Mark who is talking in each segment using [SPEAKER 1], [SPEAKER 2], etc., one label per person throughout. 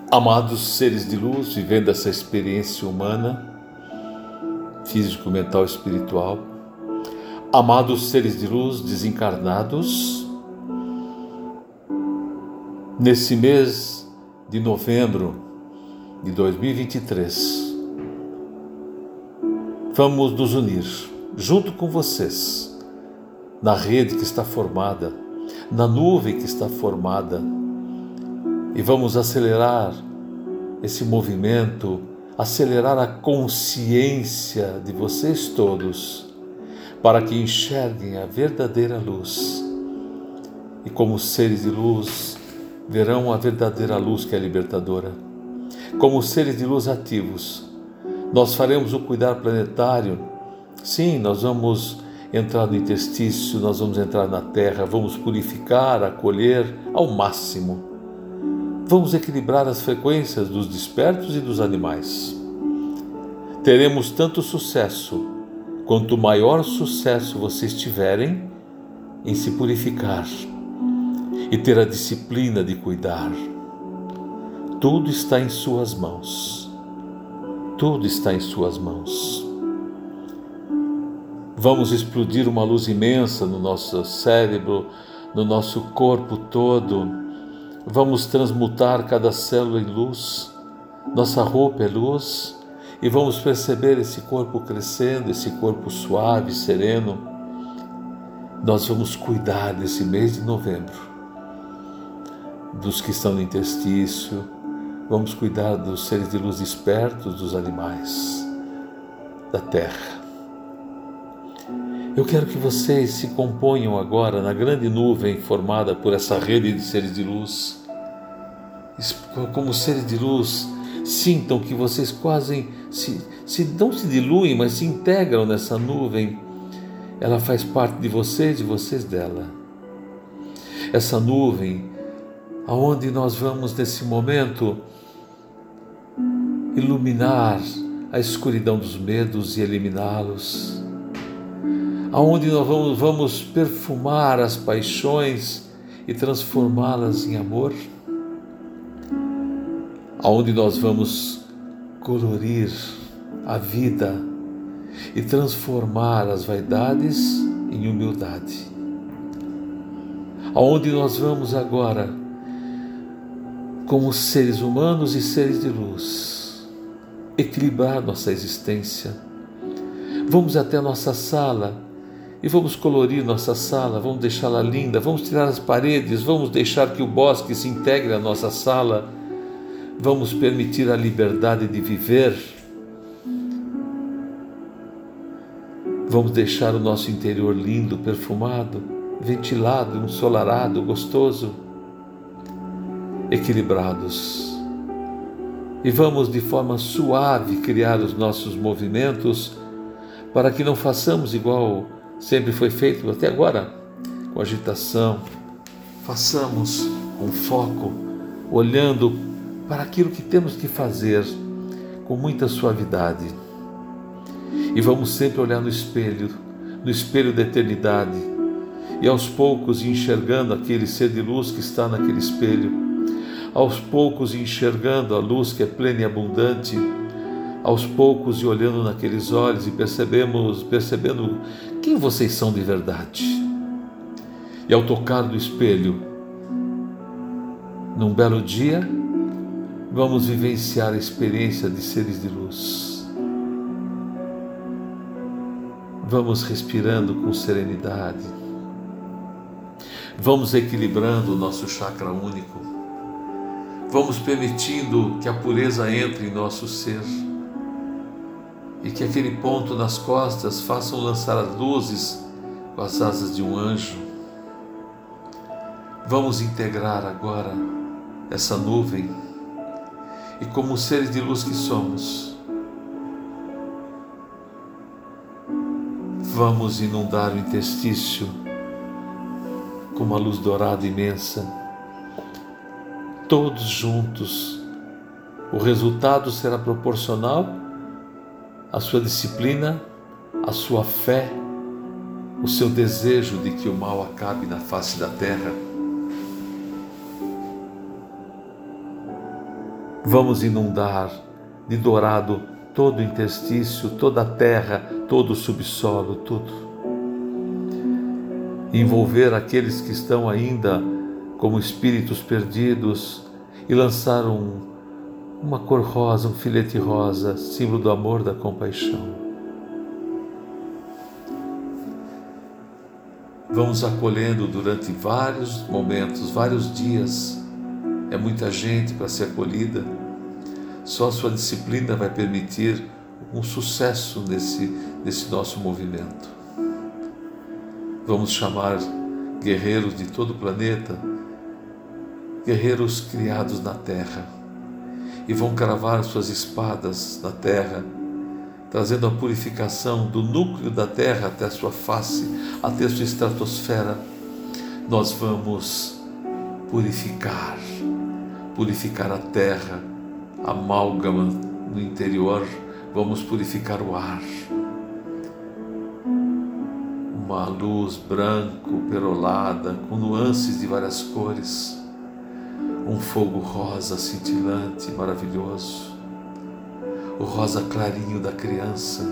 [SPEAKER 1] Amados seres de luz, vivendo essa experiência humana, físico, mental e espiritual, amados seres de luz desencarnados, nesse mês de novembro de 2023, vamos nos unir junto com vocês na rede que está formada, na nuvem que está formada, e vamos acelerar esse movimento, acelerar a consciência de vocês todos, para que enxerguem a verdadeira luz. E como seres de luz, verão a verdadeira luz que é libertadora. Como seres de luz ativos, nós faremos o cuidar planetário. Sim, nós vamos entrar no interstício, nós vamos entrar na terra, vamos purificar, acolher ao máximo. Vamos equilibrar as frequências dos despertos e dos animais. Teremos tanto sucesso, quanto maior sucesso vocês tiverem em se purificar e ter a disciplina de cuidar. Tudo está em suas mãos. Tudo está em suas mãos. Vamos explodir uma luz imensa no nosso cérebro, no nosso corpo todo. Vamos transmutar cada célula em luz, nossa roupa é luz, e vamos perceber esse corpo crescendo, esse corpo suave, sereno. Nós vamos cuidar desse mês de novembro, dos que estão no interstício, vamos cuidar dos seres de luz despertos, dos animais, da terra. Eu quero que vocês se componham agora na grande nuvem formada por essa rede de seres de luz. Como seres de luz, sintam que vocês quase não se diluem, mas se integram nessa nuvem. Ela faz parte de vocês e vocês dela. Essa nuvem, aonde nós vamos nesse momento iluminar a escuridão dos medos e eliminá-los. Aonde nós vamos perfumar as paixões e transformá-las em amor. Aonde nós vamos colorir a vida e transformar as vaidades em humildade. Aonde nós vamos agora, como seres humanos e seres de luz, equilibrar nossa existência. Vamos até a nossa sala e vamos colorir nossa sala, vamos deixá-la linda, vamos tirar as paredes, vamos deixar que o bosque se integre à nossa sala, vamos permitir a liberdade de viver, vamos deixar o nosso interior lindo, perfumado, ventilado, ensolarado, gostoso, equilibrados. E vamos de forma suave criar os nossos movimentos para que não façamos igual sempre foi feito até agora, com agitação. Façamos com foco, olhando para aquilo que temos que fazer com muita suavidade. E vamos sempre olhar no espelho da eternidade, e aos poucos enxergando aquele ser de luz que está naquele espelho, aos poucos enxergando a luz que é plena e abundante, aos poucos e olhando naqueles olhos e percebendo quem vocês são de verdade. E ao tocar no espelho, num belo dia, vamos vivenciar a experiência de seres de luz. Vamos respirando com serenidade. Vamos equilibrando o nosso chakra único. Vamos permitindo que a pureza entre em nosso ser e que aquele ponto nas costas façam lançar as luzes com as asas de um anjo. Vamos integrar agora essa nuvem e, como seres de luz que somos, vamos inundar o interstício com uma luz dourada imensa. Todos juntos, o resultado será proporcional à sua disciplina, à sua fé, o seu desejo de que o mal acabe na face da terra. Vamos inundar de dourado todo o interstício, toda a terra, todo o subsolo, tudo. Envolver aqueles que estão ainda como espíritos perdidos e lançar uma cor rosa, um filete rosa, símbolo do amor, da compaixão. Vamos acolhendo durante vários momentos, vários dias. É muita gente para ser acolhida. Só a sua disciplina vai permitir um sucesso nesse nosso movimento. Vamos chamar guerreiros de todo o planeta, guerreiros criados na terra, e vão cravar suas espadas na terra, trazendo a purificação do núcleo da terra até a sua face, até a sua estratosfera. Nós vamos purificar a terra, amálgama no interior, vamos purificar o ar. Uma luz branco, perolada, com nuances de várias cores, um fogo rosa cintilante, maravilhoso, o rosa clarinho da criança,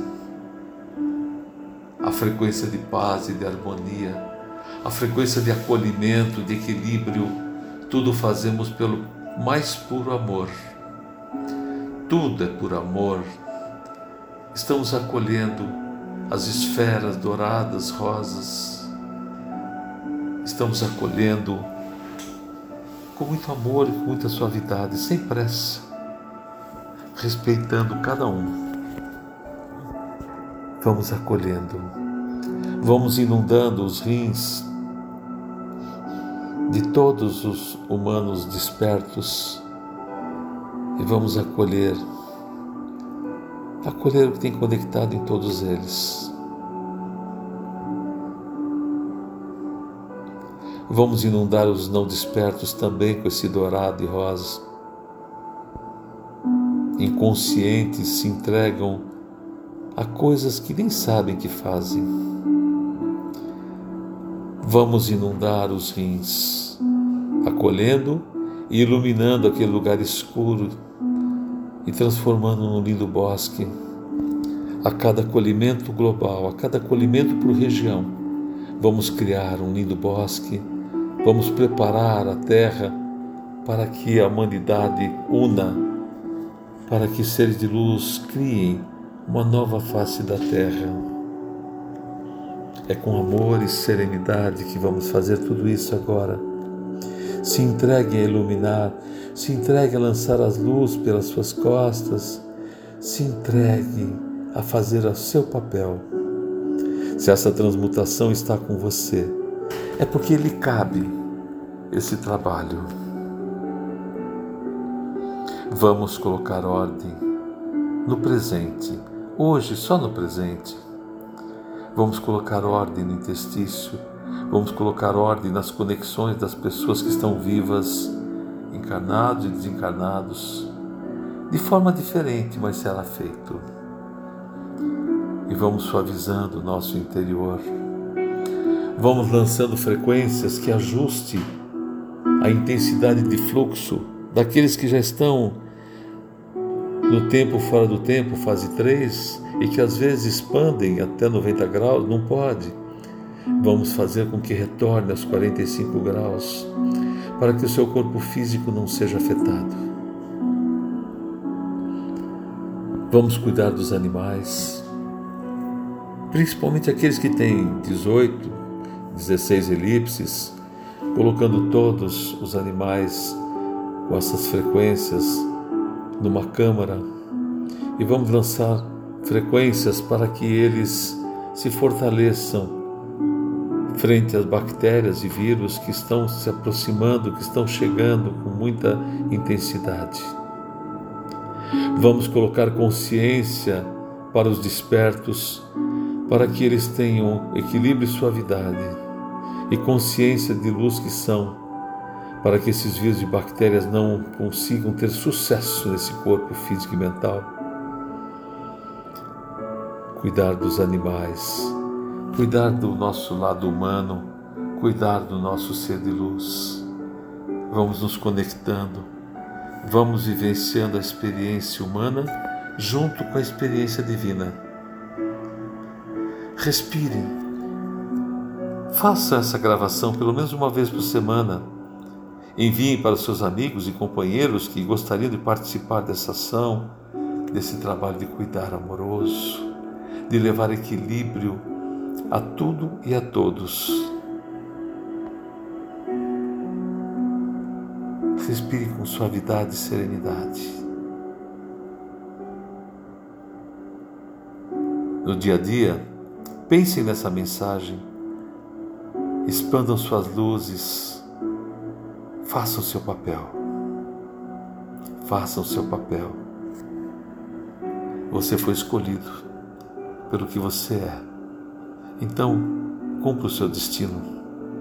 [SPEAKER 1] a frequência de paz e de harmonia, a frequência de acolhimento, de equilíbrio. Tudo fazemos pelo mais puro amor. Tudo é por amor. Estamos acolhendo as esferas douradas, rosas. Estamos acolhendo com muito amor e com muita suavidade, sem pressa, respeitando cada um. Vamos acolhendo, vamos inundando os rins de todos os humanos despertos e vamos acolher o que tem conectado em todos eles. Vamos inundar os não despertos também com esse dourado e rosa. Inconscientes se entregam a coisas que nem sabem que fazem. Vamos inundar os rins, acolhendo e iluminando aquele lugar escuro e transformando num lindo bosque. A cada acolhimento global, a cada acolhimento por região, vamos criar um lindo bosque, vamos preparar a terra para que a humanidade una, para que seres de luz criem uma nova face da terra. É com amor e serenidade que vamos fazer tudo isso agora. Se entregue a iluminar, se entregue a lançar as luzes pelas suas costas, se entregue a fazer o seu papel. Se essa transmutação está com você, é porque lhe cabe esse trabalho. Vamos colocar ordem no presente, hoje, só no presente. Vamos colocar ordem no interstício, vamos colocar ordem nas conexões das pessoas que estão vivas, encarnados e desencarnados, de forma diferente, mas será feito. E vamos suavizando o nosso interior. Vamos lançando frequências que ajuste a intensidade de fluxo daqueles que já estão no tempo fora do tempo, fase 3, e que às vezes expandem até 90 graus, não pode. Vamos fazer com que retorne aos 45 graus, para que o seu corpo físico não seja afetado. Vamos cuidar dos animais, principalmente aqueles que têm 18, 16 elipses, colocando todos os animais com essas frequências numa câmara, e vamos lançar frequências para que eles se fortaleçam frente às bactérias e vírus que estão se aproximando, que estão chegando com muita intensidade. Vamos colocar consciência para os despertos, para que eles tenham equilíbrio e suavidade, e consciência de luz que são, para que esses vírus e bactérias não consigam ter sucesso nesse corpo físico e mental. Cuidar dos animais, cuidar do nosso lado humano, cuidar do nosso ser de luz. Vamos nos conectando Vamos vivenciando a experiência humana junto com a experiência divina. Respire. Faça essa gravação pelo menos uma vez por semana. Enviem para os seus amigos e companheiros que gostariam de participar dessa ação, desse trabalho de cuidar amoroso, de levar equilíbrio a tudo e a todos. Respire com suavidade e serenidade. No dia a dia, pensem nessa mensagem, expandam suas luzes, façam o seu papel. Façam o seu papel. Você foi escolhido pelo que você é. Então, cumpra o seu destino.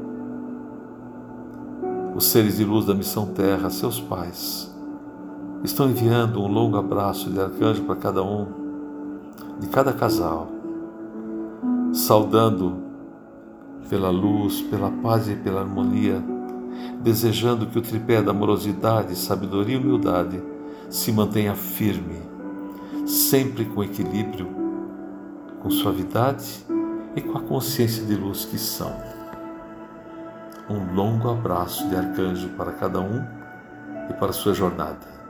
[SPEAKER 1] Os seres de luz da Missão Terra, seus pais, estão enviando um longo abraço de arcanjo para cada um, de cada casal, saudando pela luz, pela paz e pela harmonia, desejando que o tripé da amorosidade, sabedoria e humildade se mantenha firme, sempre com equilíbrio, com suavidade e com a consciência de luz que são. Um longo abraço de arcanjo para cada um e para a sua jornada.